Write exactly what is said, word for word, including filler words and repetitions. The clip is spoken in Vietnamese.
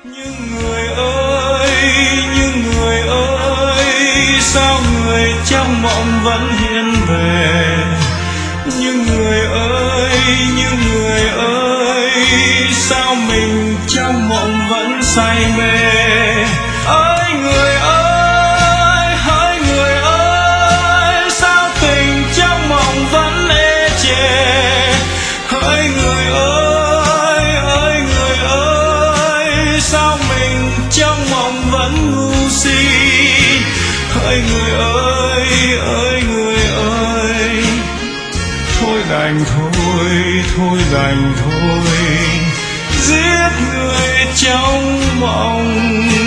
Nhưng người ơi, nhưng người ơi, sao người trong mộng vẫn hiện về? Nhưng người ơi, nhưng người ơi, sao mình trong mộng vẫn say mê? Ơi người ơi, hỡi người ơi, sao tình trong mộng vẫn ê chề? Hỡi người ơi, ơi người ơi, sao mình trong mộng vẫn ngu si? Hỡi người ơi, ơi người ơi, thôi đành thôi, thôi đành thôi, giết người trong mộng.